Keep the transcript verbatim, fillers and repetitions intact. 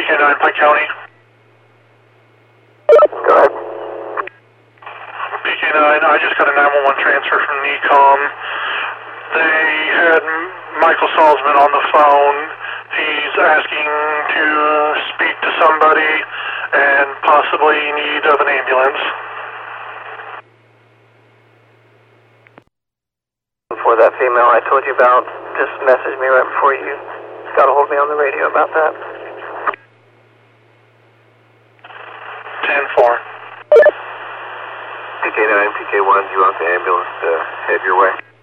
K nine, Pike County. Go ahead. P K nine, I just got a nine one one transfer from NECOM. They had Michael Salzman on the phone. He's asking to speak to somebody and possibly need of an ambulance. For that female I told you about, just messaged me right before you got a hold of me on the radio about that. ten four. P K nine, P K one, do you want the ambulance to head your way?